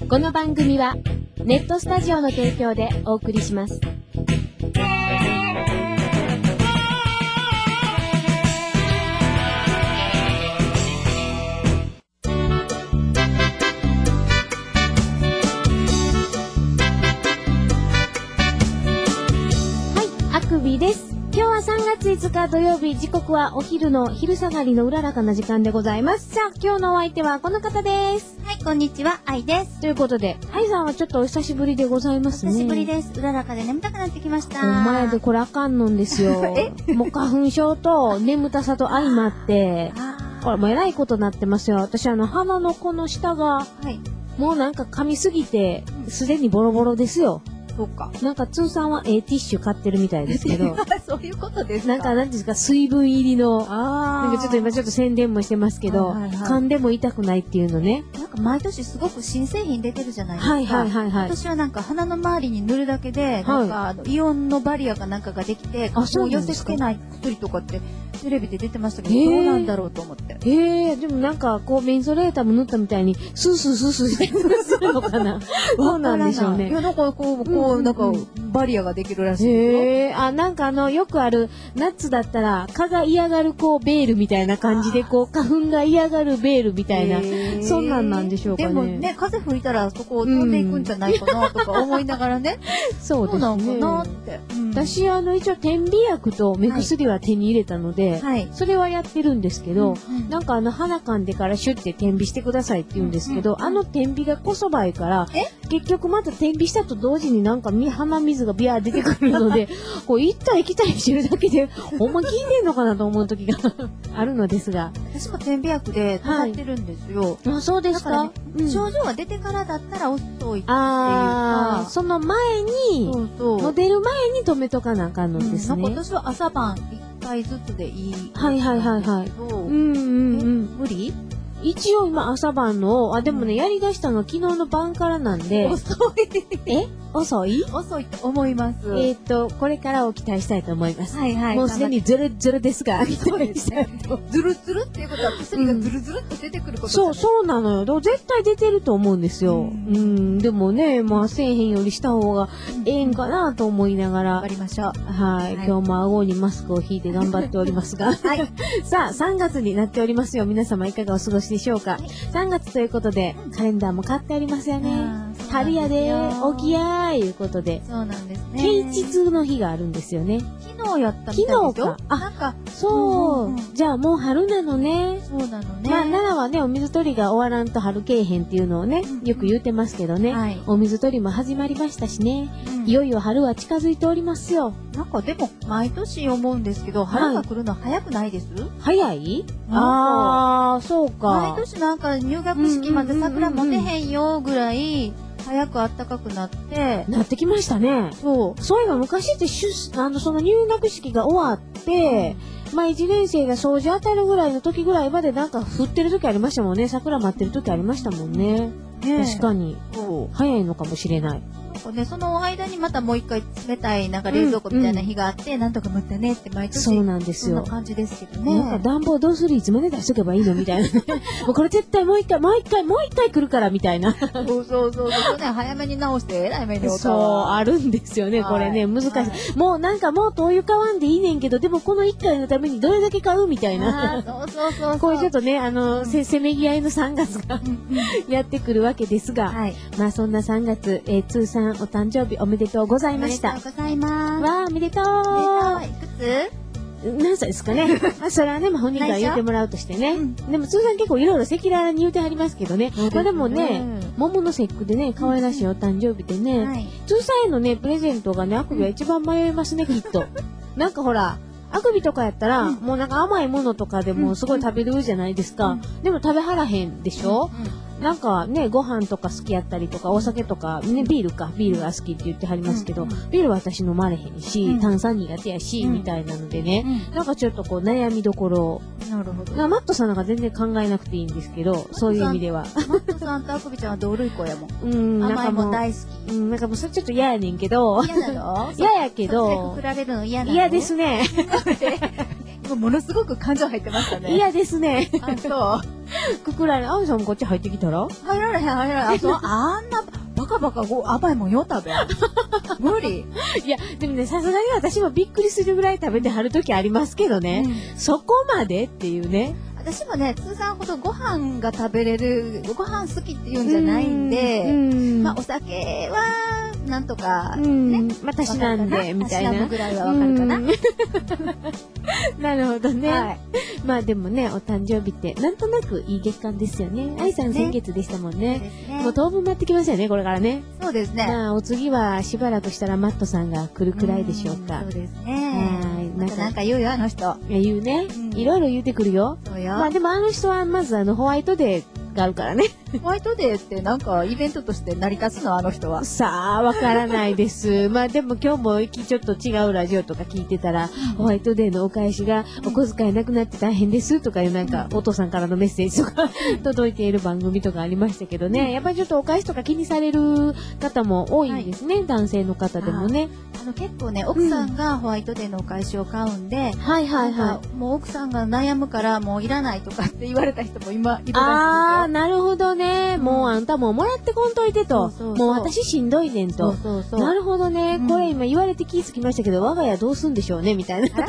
この番組はネットスタジオの提供でお送りします。あくびです。今日は3月5日土曜日、時刻はお昼の昼下がりのうららかな時間でございます。さあ、今日のお相手はこの方です。 はい、こんにちは、愛です。 ということで、愛さんはちょっとお久しぶりでございますね。 お久しぶりです。うららかで眠たくなってきました。 お前でこれあかんのんですよ。もう花粉症と眠たさと相まって、これもうえらいことになってますよ。私鼻のこの下が、もうなんか噛みすぎて、すでにボロボロですよ。 そうか。 なんか通さんはティッシュ買ってるみたいですけど。 そういうことですか。 なんか何ですか、水分入りの。なんかちょっと今ちょっと宣伝もしてますけど、噛んでも痛くないっていうのね。 なんか毎年すごく新製品出てるじゃないですか。 はいはいはいはい。 私はなんか鼻の周りに塗るだけで、なんかイオンのバリアかなんかができて、もう寄せ付けない薬とかってテレビで出てましたけど、どうなんだろうと思って。 でもなんかこうメンソレーターも塗ったみたいにスースースースーしてするのかな。そうなんでしょうね。 いや、なんかこう、なんかバリアができるらしいですよ。 なんかよくある、夏だったら蚊が嫌がるこうベールみたいな感じで、こう花粉が嫌がるベールみたいな、そんなんなんでしょうかね。 でもね、風吹いたらそこを飛んでいくんじゃないかなとか思いながらね。 そうですね。 そうなんかなって。 私一応点鼻薬と目薬は手に入れたので、それはやってるんですけど、なんか鼻かんでからシュッて点鼻してくださいって言うんですけど、点鼻がこそばいから、結局また点鼻したと同時になんか鼻水がビャー出てくるので、こう行ったり来たりしてるだけで、ほんま効いてんのかなと思う時があるのですが。 私も点鼻薬で止まってるんですよ。 あ、そうですか。 症状が出てからだったら遅いっていうか。 その前に、もう出る前に止めとかなあかんのですね。 私は朝晩1回ずつでいい。 はいはいはいはい。 無理？ 一応今朝晩の、でもね、やり出したの昨日の晩からなんで。 遅い。 遅い？ 遅いと思います。 これからを期待したいと思います。 はいはい。 もうすでにズルズルですが、期待したいと。 ズルズルっていうことは薬がズルズルっと出てくることそうなのよ。絶対出てると思うんですよ。でもね、まあせえへんよりした方がええんかなと思いながら。 頑張りましょう。 はい。今日も顎にマスクを引いて頑張っておりますが。はい。さあ、3月になっておりますよ。皆様いかがお過ごしでしょうか。3月ということで、カレンダーも買ってありますよね。春やで、起きやーいうことで。 そうなんですね。 啓蟄の日があるんですよね。 昨日やったみたいですよ。 昨日か。 なんか、 そう。じゃあもう春なのね。 そうなのね。 まあ、奈良はね、お水取りが終わらんと春けえへんっていうのをね、よく言うてますけどね。お水取りも始まりましたしね。いよいよ春は近づいておりますよ。 なんかでも、毎年思うんですけど、春が来るの早くないです？ 早い？そうか。 毎年なんか入学式まで桜持てへんよぐらい、早く暖かくなって。 なってきましたね。そういえば昔ってその入学式が終わって、まあ1年生が掃除当たるぐらいの時ぐらいまでなんか降ってる時ありましたもんね。桜待ってる時ありましたもんね。確かに。早いのかもしれない。 その間にまたもう一回冷たいなんか冷蔵庫みたいな日があって、なんとか待ってねって毎年。そうなんですよ。そんな感じですけどね。 なんか暖房どうするいつまで出しとけばいいのみたいな。もうこれ絶対もう一回来るからみたいな。 そうね、早めに直して偉い目に遭った。 そう、あるんですよね、これね、難しい。もうなんかもう灯油買わんでいいねんけど、でもこの1回のためにどれだけ買うみたいな。 そう。 こういうちょっとね、せめぎ合いの3月がやってくるわけですが、まあそんな3月、通算お誕生日おめでとうございました。 おめでとうございます。 わー、おめでとう。 いくつ？ 何歳ですかね。それはね、本人から言ってもらうとしてね。でも、通算結構いろいろ赤裸々に言うてはりますけどね。まあでもね、桃の節句でね、可愛らしいお誕生日でね、通算へのね、プレゼントがね、あくびは一番迷いますね、きっと。なんかほら、あくびとかやったら、もうなんか甘いものとかでもすごい食べるじゃないですか。でも食べはらへんでしょ？なんかね、ご飯とか好きやったりとか、お酒とか、ね、ビールが好きって言ってはりますけど、ビールは私飲まれへんし、炭酸苦手やし、みたいなのでね、なんかちょっとこう悩みどころ。 なるほど。 マットさんなんか全然考えなくていいんですけど、そういう意味では。 マットさんとあくびちゃんは同類子やもん。甘いもん大好き。 なんかもうそれちょっと嫌やねんけど。 嫌なの？ 嫌やけど。 それでくくられるの嫌なの？ 嫌ですね。 ものすごく感情入ってましたね。 嫌ですね。 そう。 くくられ、あみさんもこっち入ってきたら入られへん、入られへん。あんな、バカバカ甘いもんよ、食べ。無理。 いや、でもね、さすがに私もびっくりするぐらい食べてはるときありますけどね。そこまでっていうね。 私もね、通さんほどご飯が食べれる、ご飯好きっていうんじゃないんで、まあお酒は、なんとか、ね。 まあ、たしなんで、みたいな。 たしなむぐらいはわかるかな。 なるほどね。はい、まあでもね、お誕生日って、なんとなくいい月間ですよね。愛さん先月でしたもんね。もう当分待ってきますよね、これからね。 そうですね。 まあ、お次はしばらくしたらマットさんが来るくらいでしょうか。 そうですね。はい。なんか言うよ、あの人。 言うね。いろいろ言うてくるよ。 そうよ。 まあでもあの人はまずホワイトデーがあるからね。 ホワイトデーってなんかイベントとして成り立つのあの人は。 さあ、わからないです。まあでも今日もちょっと違うラジオとか聞いてたら、ホワイトデーのお返しがお小遣いなくなって大変ですとかいうなんかお父さんからのメッセージとか届いている番組とかありましたけどね。やっぱりちょっとお返しとか気にされる方も多いんですね。男性の方でもね。 結構ね、奥さんがホワイトデーのお返しを買うんで、 はいはいはい。 もう奥さんが悩むからもういらないとかって言われた人も今いるらしいですよ。 ああ、なるほどね。もうあんたもうもらってこんといてと。もう私しんどいねんと。なるほどね。これ今言われて気づきましたけど、我が家どうすんでしょうねみたいな。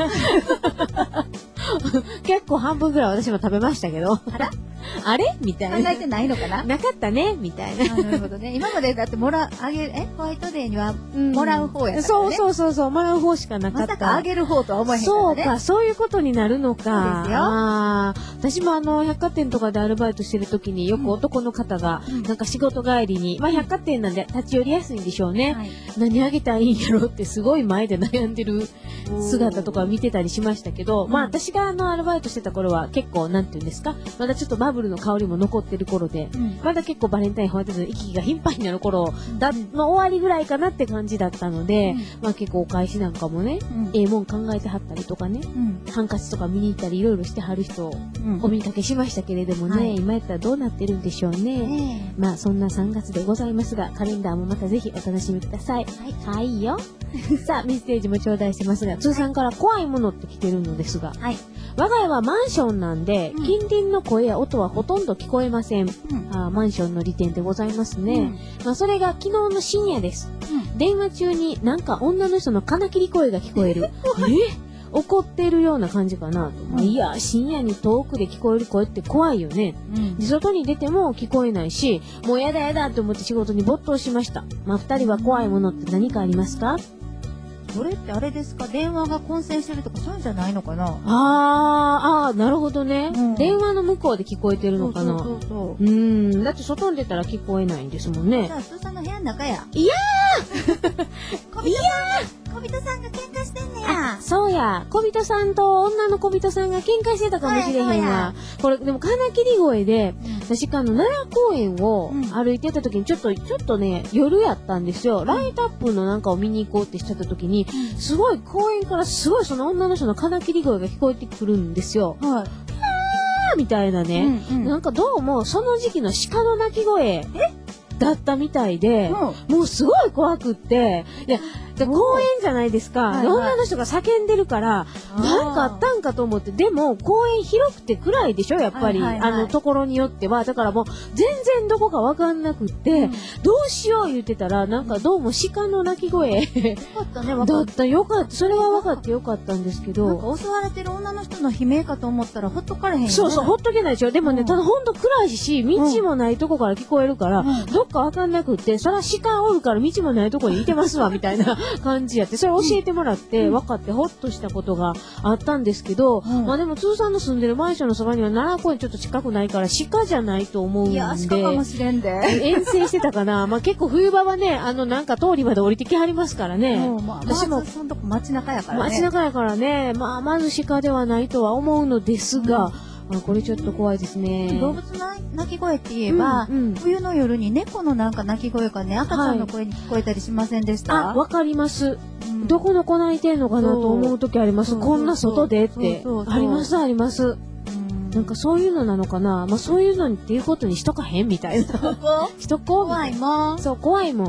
結構半分ぐらい私も食べましたけど。あれみたいな。 考えてないのかななかったねみたいな。 なるほどね。今までだってホワイトデーにはもらう方やからね。 そう、もらう方しかなかった。 まさかあげる方とは思えへんからね。 そうか、そういうことになるのか。 そうですよ。 私も百貨店とかでアルバイトしてる時によく男の方が、なんか仕事帰りに、まあ百貨店なんで立ち寄りやすいんでしょうね。何あげたらいいんやろってすごい前で悩んでる姿とか見てたりしましたけど、まあ私がアルバイトしてた頃は結構、なんていうんですか、まだちょっとバブルの香りも残ってる頃で、まだ結構バレンタインホワイトデーの行き来が頻繁になる頃の終わりぐらいかなって感じだったので、まあ結構お返しなんかもね、もん考えてはったりとかね、ハンカチとか見に行ったりいろいろしてはる人をお見かけしましたけれどもね、今やったらどうなってるんでしょうね。まあそんな3月でございますが、カレンダーもまたぜひお楽しみください。はい、よ。さあ、メッセージも頂戴してますが、通さんから怖いものって来てるのですが、我が家はマンションなんで、近隣の声や音はほとんど聞こえません。マンションの利点でございますね。まあそれが昨日の深夜です。電話中になんか女の人の金切り声が聞こえる。怒ってるような感じかなと。いや、深夜に遠くで聞こえる声って怖いよね。で外に出ても聞こえないし、もうやだやだと思って仕事に没頭しました。まあ二人は怖いものって何かありますか？ それってあれですか、電話が混線してるとかそういうんじゃないのかな。 なるほどね。電話の向こうで聞こえてるのかな。だって外に出たら聞こえないんですもんね。 じゃあ、スーさんの部屋の中や。 いやー小人さんが喧嘩してんねや。 そうや。小人さんと女の小人さんが喧嘩してたかもしれへんわ。これ、でも金切り声で、私奈良公園を歩いてた時にちょっとね、夜やったんですよ。ライトアップのなんかを見に行こうってしちゃった時に、すごい公園からすごいその女の人の金切り声が聞こえてくるんですよ。みたいなね。なんかどうもその時期の鹿の鳴き声だったみたいで、もうすごい怖くって、いや、公園じゃないですか。女の人が叫んでるから、なんかあったんかと思って、でも公園広くて暗いでしょ、やっぱり。ところによっては。だからもう全然どこかわかんなくって、どうしよう言ってたら、なんかどうも鹿の鳴き声だった。よかった。それは分かってよかったんですけど。 なんか襲われてる女の人の悲鳴かと思ったらほっとかれへんよね。 そう、ほっとけないでしょ。でもね、ただほんと暗いし、道もないとこから聞こえるから、どっかわかんなくって、そら鹿おるから道もないとこにいてますわ、みたいな。感じやって、それ教えてもらって、分かってほっとしたことがあったんですけど、まあでも、通さんの住んでるマンションのそばには奈良公園ちょっと近くないから、鹿じゃないと思うんで。いや、鹿かもしれんで。 遠征してたかな。まあ結構冬場はね、なんか通りまで降りてきはりますからね。 私も、そんとこ街中やからね。 街中やからね、まあまず鹿ではないとは思うのですが、これちょっと怖いですね。 動物の鳴き声って言えば、冬の夜に猫のなんか鳴き声がね、赤ちゃんの声に聞こえたりしませんでした？ わかります。どこの子泣いてんのかなと思う時あります。こんな外でって。あります、あります。なんかそういうのなのかな。まあそういうのっていうことにしとかへんみたいな。しとこう。 怖いもん。 そう、怖いもん。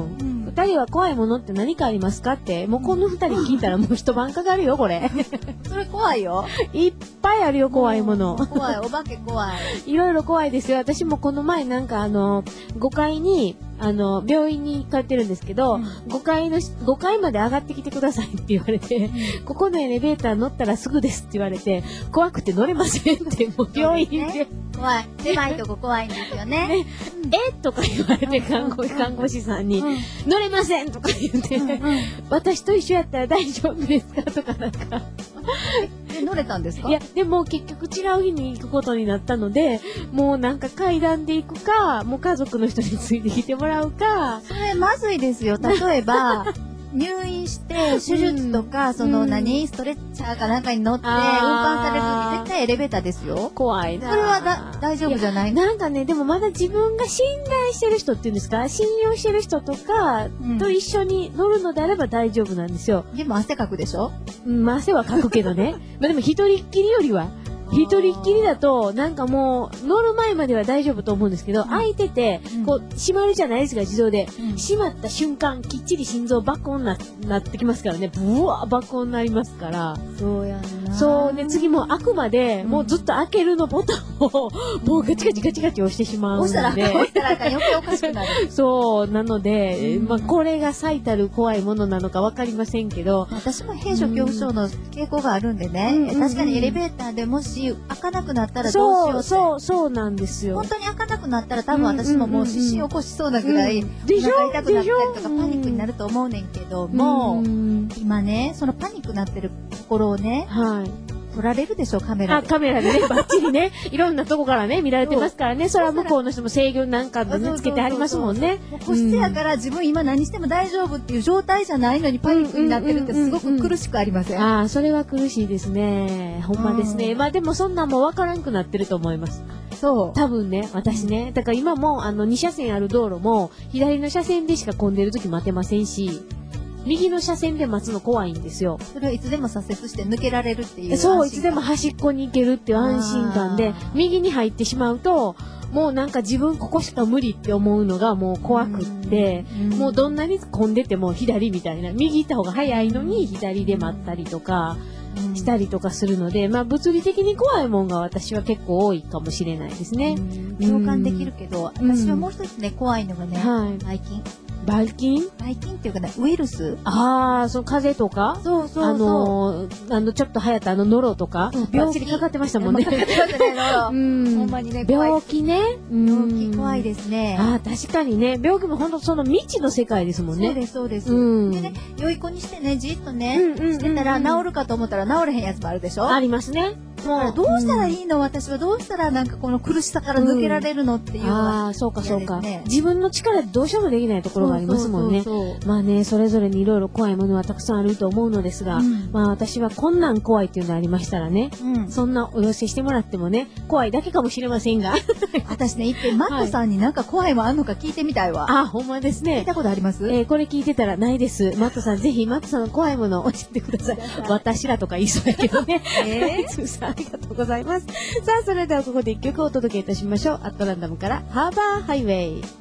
二人は怖いものって何かありますかって、もうこの二人聞いたらもう一晩かかるよ、これ。 それ怖いよ。 いっぱいあるよ、怖いもの。 怖い、お化け怖い。 いろいろ怖いですよ。私もこの前なんか5階に、病院に通ってるんですけど、5階まで上がってきてくださいって言われて、ここのエレベーター乗ったらすぐですって言われて、怖くて乗れませんって、もう病院で。 怖い。狭いとこ怖いんですよね。 とか言われて、看護師さんに、乗れませんとか言って、私と一緒やったら大丈夫ですかとかなんか。 乗れたんですか？ いや、でも結局違う日に行くことになったので、もうなんか階段で行くか、もう家族の人についてきてもらうか。 それまずいですよ。例えば、入院して手術とか、ストレッチャーかなんかに乗って運搬されるとき絶対エレベーターですよ。 怖いな。 それは大丈夫じゃない？ なんかね、でもまだ自分が信頼してる人っていうんですか、信用してる人とかと一緒に乗るのであれば大丈夫なんですよ。 でも汗かくでしょ？ 汗はかくけどね。まあでも一人っきりよりは。一人っきりだと、なんかもう、乗る前までは大丈夫と思うんですけど、開いてて、こう、閉まるじゃないですか、自動で。閉まった瞬間、きっちり心臓爆音なってきますからね。ブワー爆音になりますから。 そうやんな。 そうね、次もう開くまで、もうずっと開けるのボタンを、もうガチガチガチガチ押してしまうので。 押したらあかん、余計おかしくなる。 そう、なので、まあ、これが最たる怖いものなのかわかりませんけど。 私も閉所恐怖症の傾向があるんでね。確かにエレベーターでもし、開かなくなったらどうしようって。 そうなんですよ。 本当に開かなくなったら多分私ももう失神起こしそうなぐらい、お腹痛くなったりとかパニックになると思うねんけども、今ね、そのパニックになってるところをね、撮られるでしょ、カメラで。 カメラでね、バッチリね、いろんなとこからね、見られてますからね、それは向こうの人も制御なんかでね、つけてはりますもんね。 個室やから自分今何しても大丈夫っていう状態じゃないのにパニックになってるってすごく苦しくありません？ それは苦しいですね。ほんまですね。まあでもそんなんもわからんくなってると思います。 そう。 多分ね、私ね。だから今も2車線ある道路も、左の車線でしか混んでる時待てませんし、右の車線で待つの怖いんですよ。 それはいつでも左折して抜けられるっていう。 そう、いつでも端っこに行けるっていう安心感で、右に入ってしまうと、もうなんか自分ここしか無理って思うのがもう怖くって、もうどんなに混んでても左みたいな、右行った方が早いのに左で待ったりとか、したりとかするので、まあ物理的に怖いもんが私は結構多いかもしれないですね。 共感できるけど、私はもう一つね、怖いのがね、ばい菌。 ばい菌っていうかね、ウイルス？ その風邪とかそう。 ちょっと流行ったノロとか病気かかってましたもんね。 かかってましたね、ノロ。ほんまにね、 病気ね。 病気怖いですね。 確かにね、病気もほんとその未知の世界ですもんね。 そうです。でね、良い子にしてね、じっとね、してたら治るかと思ったら治れへんやつもあるでしょ？ ありますね。 もうどうしたらいいの？私はどうしたらなんかこの苦しさから抜けられるのっていうのは。 そうか。自分の力でどうしようもできないところがありますもんね。まあね、それぞれにいろいろ怖いものはたくさんあると思うのですが、まあ私はこんなん怖いっていうのありましたらね、そんなお寄せしてもらってもね、怖いだけかもしれませんが。 私ね、一遍マットさんになんか怖いもんあんのか聞いてみたいわ。 ほんまですね。 聞いたことあります？ これ聞いてたらないです。マットさん、ぜひマットさんの怖いものを教えてください。私らとか言いそうやけどね。つーさん、ありがとうございます。さあ、それではここで一曲お届けいたしましょう。アットランダムからハーバーハイウェイ。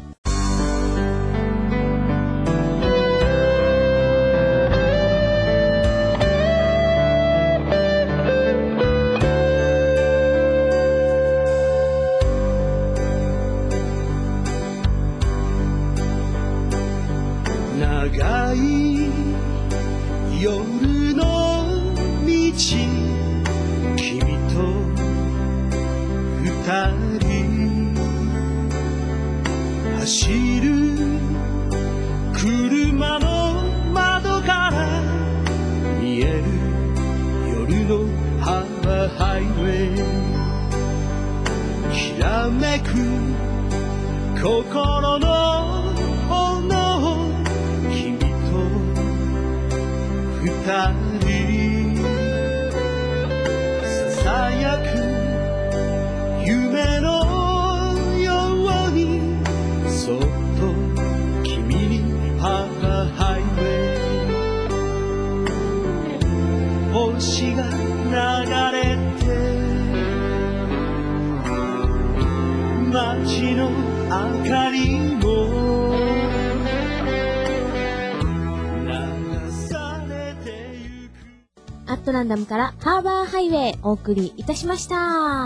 長い夜の道、君と二人走る車の窓から見える夜のハーバーハイウェイ、きらめく心の炎、君と二人ささやく夢のようにそっと君にハーバーハイウェイ、星が流れて街の明かりもアットランダムからハーバーハイウェイお送りいたしました。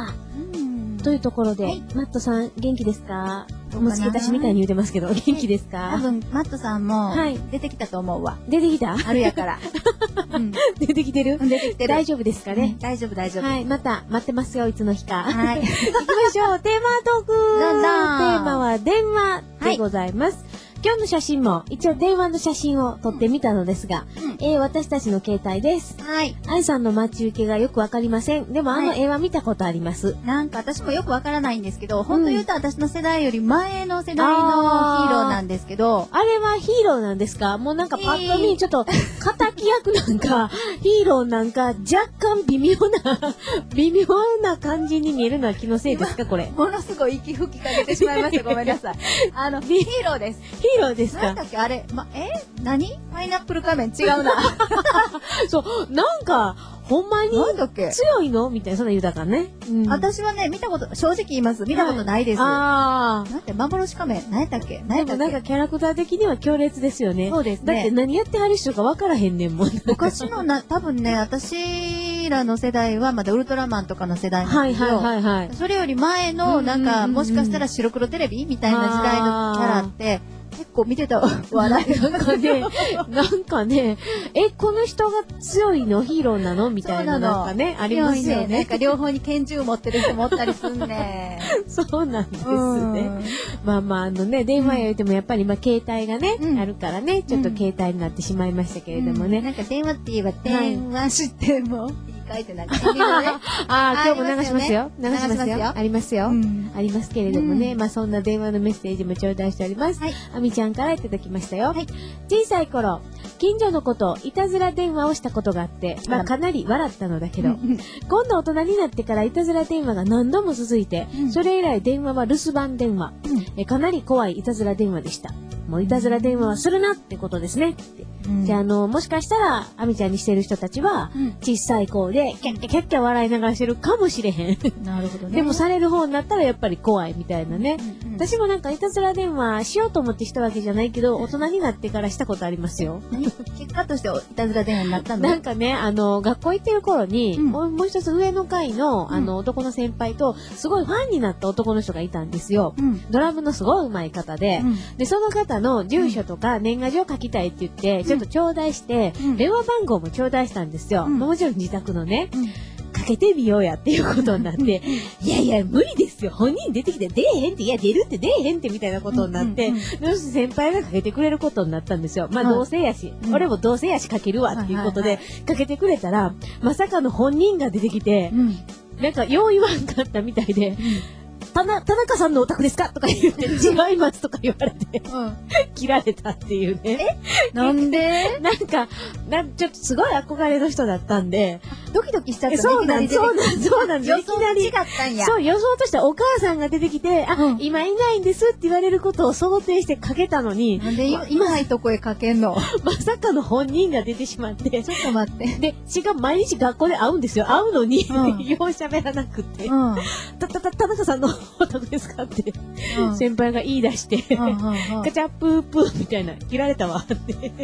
というところで、はい、マットさん元気ですか？もう付け足しみたいに言うてますけど、元気ですか？ 多分、マットさんも、出てきたと思うわ。 出てきた？ 春やから。 出てきてる？ 出てきてる。 大丈夫ですかね？ 大丈夫、大丈夫。 はい、また待ってますよ、いつの日か。はい。行きましょう。テーマトーク。 どんどん。テーマは電話でございます。今日の写真も一応電話の写真を撮ってみたのですが、私たちの携帯です。 はい。 愛さんの待ち受けがよくわかりません。でも絵は見たことあります。 なんか私もよくわからないんですけど、本当言うと私の世代より前の世代のヒーローなんですけど。 あれはヒーローなんですか？もうなんかパッと見ちょっと、敵役なんか、ヒーローなんか若干微妙な感じに見えるのは気のせいですかこれ？ ものすごい息吹きかけてしまいました。ごめんなさい。ヒーローです。 ヒーローですか？ なんだっけあれ、何？パイナップル仮面違うな。 そう、なんか、ほんまに強いのみたいな、そんな言うたからね。 私はね、正直言います。見たことないです。なんて、幻仮面、何やったっけ？ でもなんかキャラクター的には強烈ですよね。 そうですね。 だって何やってはる人か分からへんねんもん。 昔の多分ね、私らの世代はまだウルトラマンとかの世代なんですよ。それより前の、なんか、もしかしたら白黒テレビみたいな時代のキャラって、結構見てた笑いなんかね、この人が強いのヒーローなのみたいななんかね、ありますよね。 なんか両方に拳銃持ってる人もおったりすんね。 そうなんですね。まあ電話言うてもやっぱり携帯がね、あるからね、ちょっと携帯になってしまいましたけれどもね。 なんか電話って言えば電話しても。書いてなんか今日も流しますよ。流しますよ。ありますよ。ありますけれどもね。そんな電話のメッセージも頂戴しております。あみちゃんからいただきましたよ。小さい頃、近所の子といたずら電話をしたことがあって、かなり笑ったのだけど、今度大人になってからいたずら電話が何度も続いて、それ以来電話は留守番電話。かなり怖いいたずら電話でした。もういたずら電話はするなってことですね。じゃあもしかしたら、あみちゃんにしてる人たちは、小さい子で、キャッキャキャッキャ笑いながらしてるかもしれへん。 なるほどね。 でもされる方になったらやっぱり怖いみたいなね。私もなんかいたずら電話しようと思ってしたわけじゃないけど、大人になってからしたことありますよ。 結果としていたずら電話になったの？ なんかね、学校行ってる頃に、もう一つ上の階の、男の先輩と、すごいファンになった男の人がいたんですよ。ドラムのすごい上手い方で、で、その方の住所とか年賀状書きたいって言って、ちょっと頂戴して、電話番号も頂戴したんですよ。もちろん自宅のね。かけてみようやっていうことになって、いやいや、無理ですよ。本人出てきて出えへんって、いや、出るって出えへんってみたいなことになって、先輩がかけてくれることになったんですよ。同性やし、俺も同性やしかけるわっていうことで、かけてくれたら、まさかの本人が出てきて、なんか、よう言わんかったみたいで、田中さんのお宅ですかとか言って、違いますとか言われて、切られたっていうね。 なんでなんか、ちょっとすごい憧れの人だったんで、 ドキドキしちゃった。 そうなんです。 予想と違ったんや。 そう、予想としてお母さんが出てきて、今いないんですって言われることを想定してかけたのに、 なんで今ないとこへかけんの？ まさかの本人が出てしまって、 ちょっと待って。 で、しかも毎日学校で会うんですよ。会うのに、よう喋らなくて、田中さんのお宅ですかって、先輩が言い出して、カチャップープーみたいな、切られたわって。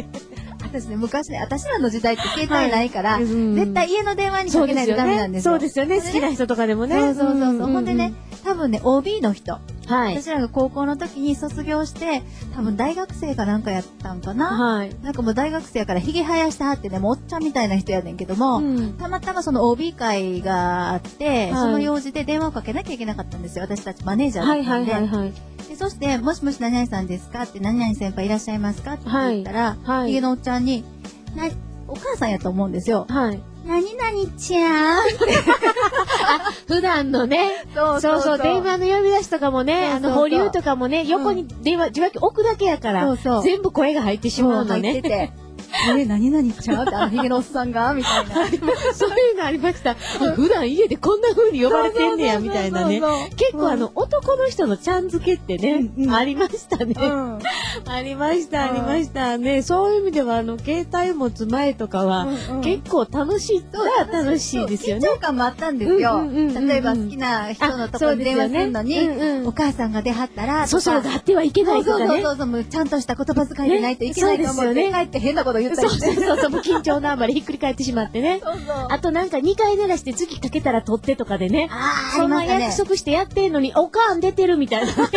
私ね、昔ね、私らの時代って携帯ないから、絶対家の電話にかけないとダメなんですよ。 そうですよね。好きな人とかでもね。 そう。ほんでね、多分ね、OB の人。私らが高校の時に卒業して、多分大学生かなんかやったんかな。なんかもう大学生やから髭生やしてはってね、もうおっちゃんみたいな人やねんけども、たまたまその OB 会があって、その用事で電話をかけなきゃいけなかったんですよ。私たちマネージャーだったんで。で、そして、もしもし何々さんですかって、何々先輩いらっしゃいますかって言ったら、髭のおっちゃんに、お母さんやと思うんですよ。何々ちゃん普段のね、そう、電話の呼び出しとかもね、保留とかもね、横に電話、受話器置くだけやから、全部声が入ってしまうのね。 何々ちゃんってヒゲのおっさんがみたいな。 そういうのありました。普段家でこんな風に呼ばれてんねや、みたいなね。結構男の人のちゃん付けってね、ありましたね。 ありました、ありましたね。そういう意味では、携帯を持つ前とかは、結構楽しい楽しいですよね。 緊張感もあったんですよ。例えば好きな人のところに電話するのに、お母さんが出はったら、 そうそう、出ってはいけないとかね。 そう、ちゃんとした言葉遣いでないといけないと思って、帰って変なこと言ったりして。 そう、緊張のあまりひっくり返ってしまってね。あとなんか2回鳴らして次かけたら取ってとかでね。そんな約束してやってんのに、おかん出てるみたいなね。ちょっ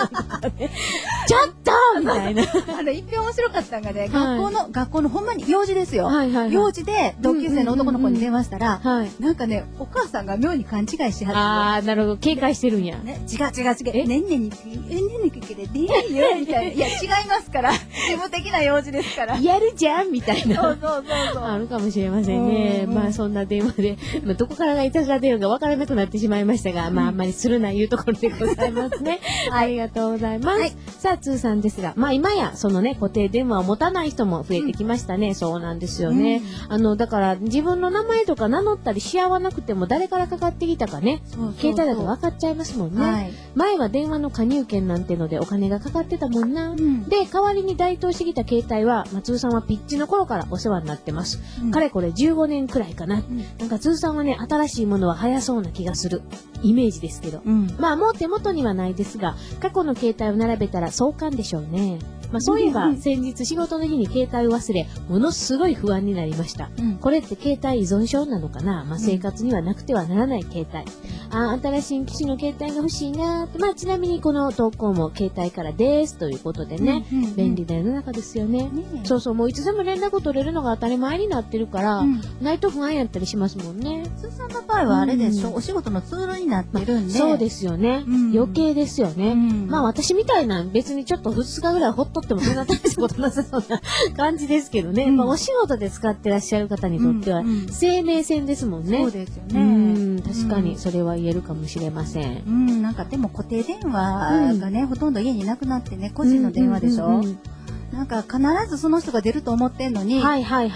とみたいな。 一票面白かったのがね、学校のほんまに用事ですよ。用事で同級生の男の子に電話したら、なんかね、お母さんが妙に勘違いしはって。 ああ、なるほど。警戒してるんや。 違う。ねんねにかけて出ないよ、みたいな。いや、違いますから。事務的な用事ですから。 やるじゃんみたいな。 そう。 あるかもしれませんね。まあ、そんな電話で、どこからがいたずら電話が分からなくなってしまいましたが、まあ、あんまりするないうところでございますね。ありがとうございます。さあ、通さんですが、まあ、今や、そのね、固定電話を持たない人も増えてきましたね。そうなんですよね。だから、自分の名前とか名乗ったりし合わなくても、誰からかかってきたかね、携帯だと分かっちゃいますもんね。前は電話の加入券なんてのでお金がかかってたもんな。で、代わりに台頭してきた携帯は、通さんはピッチの頃からお世話になってます。かれこれ15年くらいかな。なんか通さんはね、新しいものは早そうな気がする。イメージですけど。まあ、もう手元にはないですが、過去の携帯を並べたら壮観でしょうね。まあ、そういえば、先日仕事の日に携帯を忘れ、ものすごい不安になりました。これって携帯依存症なのかな。まあ、生活にはなくてはならない携帯。新しい機種の携帯が欲しいなーって。まあ、ちなみにこの投稿も携帯からですということでね、便利な世の中ですよね。そうそう、もういつでも連絡取れるのが当たり前になってるから、ないと不安やったりしますもんね。 通さんの場合はあれでしょ、お仕事のツールになってるんで。 そうですよね。余計ですよね。まあ、私みたいな別にちょっと2日ぐらいほっとってもそんな大したことなさそうな感じですけどね。まあ、お仕事で使ってらっしゃる方にとっては、生命線ですもんね。 そうですよね。 確かにそれは言えるかもしれません。 なんかでも固定電話がね、ほとんど家になくなってね、個人の電話でしょ。なんか必ずその人が出ると思ってんのに、時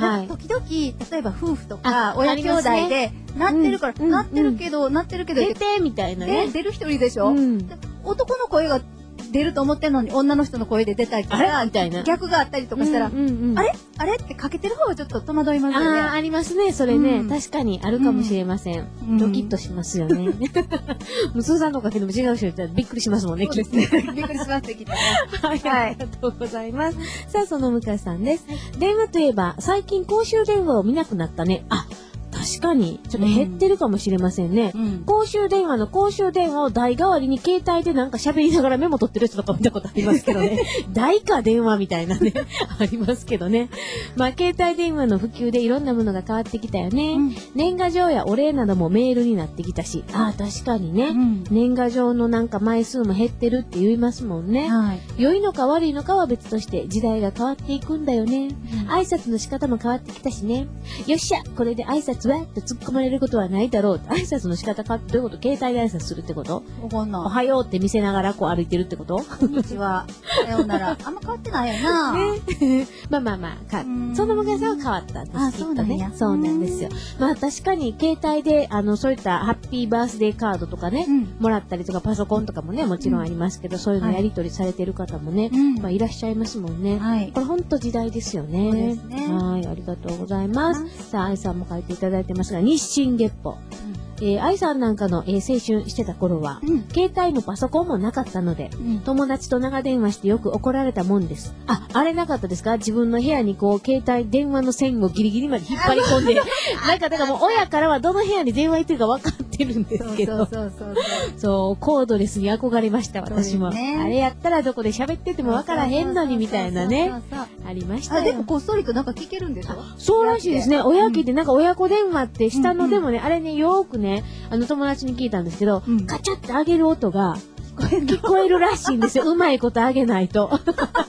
々、例えば夫婦とか親兄弟で、鳴ってるから、鳴ってるけど、 出てみたいなね。 出る人いるでしょ。男の声が出ると思ってんのに女の人の声で出たりとか、 みたいな逆があったりとかしたら、あれってかけてる方がちょっと戸惑いますよね。 ありますね、それね。確かにあるかもしれません。ドキッとしますよね。無数さんとかけども違う人いたらびっくりしますもんね、 そうですね。びっくりしますって聞いたね。 ありがとうございます。さあ、その向井さんです。電話といえば、最近公衆電話を見なくなったね。確かに、ちょっと減ってるかもしれませんね。公衆電話の公衆電話を台代わりに携帯でなんか喋りながらメモ取ってる人とか見たことありますけどね。台か電話みたいなね、ありますけどね。まあ、携帯電話の普及でいろんなものが変わってきたよね。年賀状やお礼などもメールになってきたし、確かにね、年賀状のなんか枚数も減ってるって言いますもんね。良いのか悪いのかは別として時代が変わっていくんだよね。挨拶の仕方も変わってきたしね。よっしゃ、これで挨拶はって突っ込まれることはないだろう。挨拶の仕方変わってどういうこと？携帯で挨拶するってこと？おはようって見せながらこう歩いてるってこと？ こんにちは。さようなら。あんま変わってないよな。 ね。まあ、その昔は変わったんです。 そうなんや。 そうなんですよ。まあ確かに携帯でそういったハッピーバースデーカードとかね、もらったりとかパソコンとかもね、もちろんありますけど、そういうのやり取りされてる方もね、まあいらっしゃいますもんね。これほんと時代ですよね。そうですね。はい、ありがとうございます。さあ、愛さんも書いていただいてますが、日進月歩。愛さんなんかの、青春してた頃は、携帯もパソコンもなかったので、友達と長電話してよく怒られたもんです。あれなかったですか？自分の部屋にこう、携帯電話の線をギリギリまで引っ張り込んで、なんかだからもう親からはどの部屋に電話行ってるか分かってるんですけど、そう、コードレスに憧れました、私も。あれやったらどこで喋ってても分からへんのにみたいなね、ありましたよ。 でもこっそりとなんか聞けるんでしょ？ そうらしいですね。親聞いて、なんか親子電話って下のでもね、あれね、よーくね、友達に聞いたんですけど、カチャって上げる音が聞こえるらしいんですよ。うまいこと上げないと。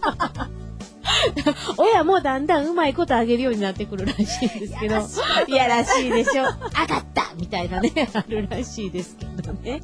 親もだんだんうまいこと上げるようになってくるらしいんですけど、いやらしいでしょ。上がったみたいなね、あるらしいですけどね。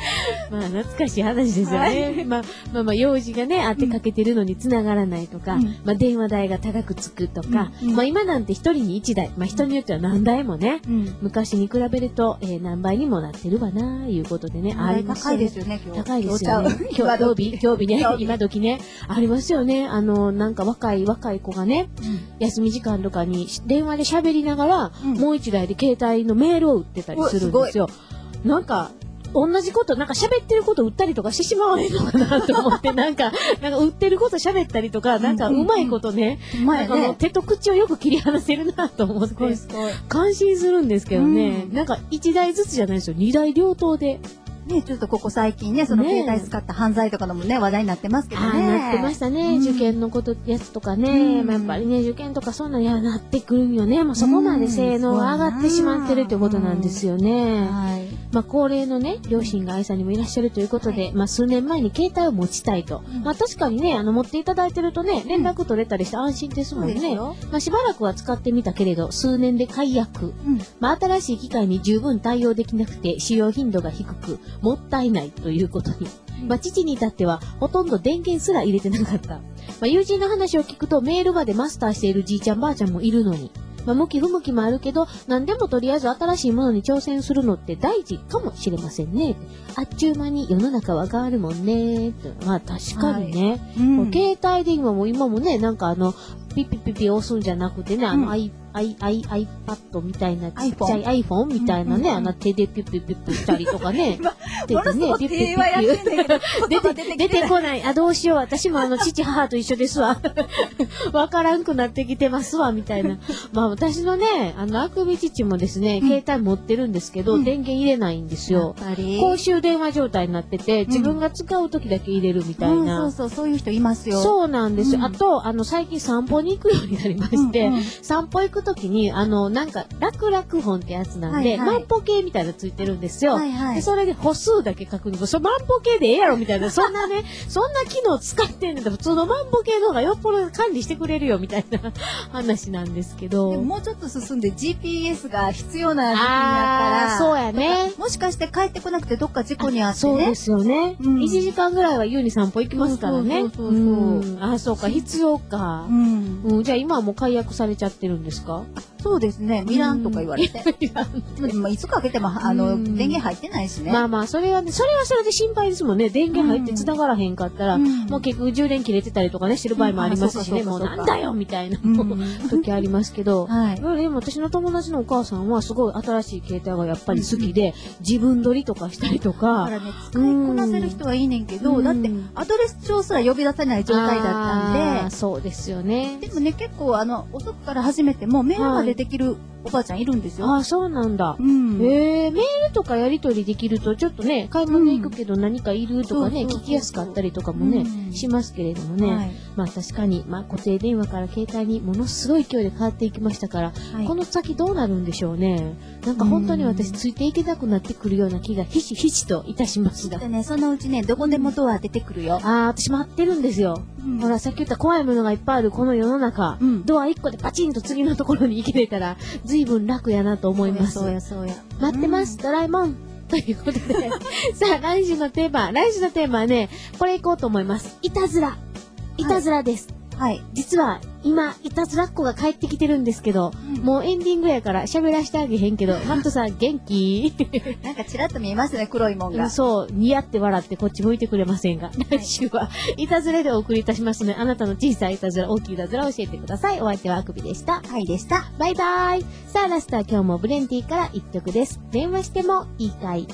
まあ懐かしい話ですよね。まあ用事がね、あってかけてるのに繋がらないとか、まあ電話代が高くつくとか、まあ今なんて一人に一台、まあ人によっては何台もね、昔に比べると、何倍にもなってるわな、いうことでね、 ありますよね。高いですよね、今日。 高いですよね。今日日ね、今時ね、ありますよね。なんか若い子がね、休み時間とかに電話で喋りながら、もう一台で携帯のメールを打ってたりするんですよ。なんか、同じこと、なんか喋ってること売ったりとかしてしまわへんのかなと思って、なんか売ってること喋ったりとか、なんかうまいことね、なんか手と口をよく切り離せるなと思って、感心するんですけどね、なんか1台ずつじゃないですよ、2台両党で。 ね、ちょっとここ最近ね、その携帯使った犯罪とかのもね、話題になってますけどね。 なってましたね。受験のやつとかね。やっぱりね、受験とかそんなになってくるんよね。もうそこまで性能が上がってしまってるってことなんですよね。まあ、高齢のね、両親が愛さんにもいらっしゃるということで、まあ、数年前に携帯を持ちたいと。まあ、確かにね、持っていただいてるとね、連絡取れたりして安心ですもんね。まあ、しばらくは使ってみたけれど、数年で解約。まあ、新しい機械に十分対応できなくて、使用頻度が低く、もったいないということに。まあ、父に至っては、ほとんど電源すら入れてなかった。まあ、友人の話を聞くと、メールまでマスターしているじいちゃんばあちゃんもいるのに。まあ、向き不向きもあるけど、何でもとりあえず新しいものに挑戦するのって大事かもしれませんね。あっちゅう間に世の中は変わるもんね。まあ確かにね。携帯で今もね、なんかピッピッピッピ押すんじゃなくてね、iPad みたいなちっちゃい iPhone みたいなね、手でピッピッピッピしたりとかね。 手でね、ピッピッピッ出てこない。どうしよう。私も父母と一緒ですわ。わからんくなってきてますわ、みたいな。まあ私のね、あくび父もですね、携帯持ってるんですけど、電源入れないんですよ。公衆電話状態になってて、自分が使う時だけ入れるみたいな。 そういう人いますよ。 そうなんですよ。あと、最近散歩に行くようになりまして、散歩行くときに、なんか、楽々本ってやつなんで、万歩計みたいなのついてるんですよ。でそれで歩数だけ確認。万歩計でええやろみたいな、そんな機能使ってんねん。普通の万歩計の方がよっぽど管理してくれるよみたいな話なんですけど。 でももうちょっと進んで GPS が必要な時期になったら、 そうやね。 もしかして帰ってこなくてどっか事故にあってね。 そうですよね。1時間ぐらいは優に散歩行きますからね。そうか、必要か。じゃあ今はもう解約されちゃってるんですか？ そうですね。ミランとか言われて。いつかけても、電源入ってないしね。 まあまあ、それはそれで心配ですもんね。電源入って繋がらへんかったら、もう結局充電切れてたりとかね、してる場合もありますしね。もうなんだよみたいな時ありますけど。でも私の友達のお母さんはすごい新しい携帯がやっぱり好きで、自分撮りとかしたりとか。 だからね、使いこなせる人はいいねんけど、だってアドレス帳すら呼び出せない状態だったんで。 そうですよね。 でもね、結構遅くから始めてもメールまでできるおばあちゃんいるんですよ。 そうなんだ。メールとかやり取りできると、ちょっとね、買い物行くけど何かいるとかね、聞きやすかったりとかもね、しますけれどもね。まあ確かに、まあ固定電話から携帯にものすごい勢いで変わっていきましたから、この先どうなるんでしょうね。なんか本当に私ついていけなくなってくるような気がひしひしといたしますが。 でね、そのうちね、どこでもドア出てくるよ。 私待ってるんですよ。ほら、さっき言った怖いものがいっぱいあるこの世の中、ドア1個でパチンと次のところに行けれたら、随分楽やなと思います。 そうや。 待ってます、ドラえもん。ということで、さあ、来週のテーマはね、これいこうと思います。いたずらです。はい。実は、今、いたずらっ子が帰ってきてるんですけど、もうエンディングやから喋らしてあげへんけど、マットさん元気なんかチラッと見えますね、黒いもんが。 そう、似合って笑ってこっち向いてくれませんが、来週は、いたずらでお送りいたしますので、あなたの小さいいたずら、大きいいたずらを教えてください。お相手はあくびでした。 はい、でした。 バイバイ。さあ、ラストは今日もブレンティから一曲です。電話してもいいかい？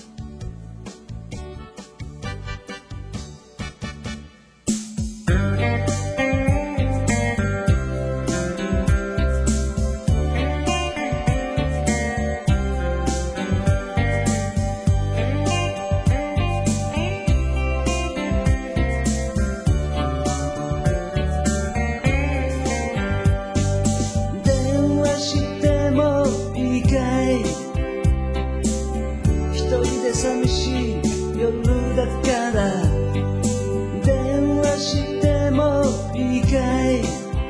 寂しい夜だから電話してもいいかい？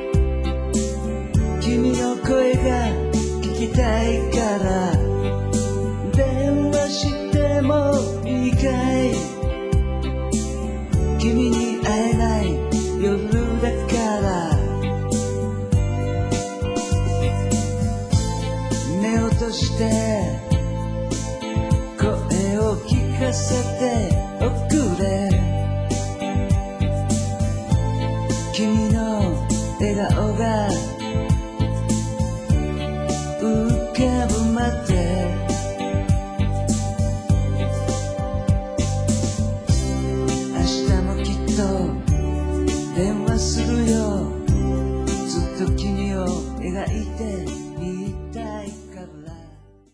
君の声が聞きたいから電話してもいいかい？ として声を聞かせて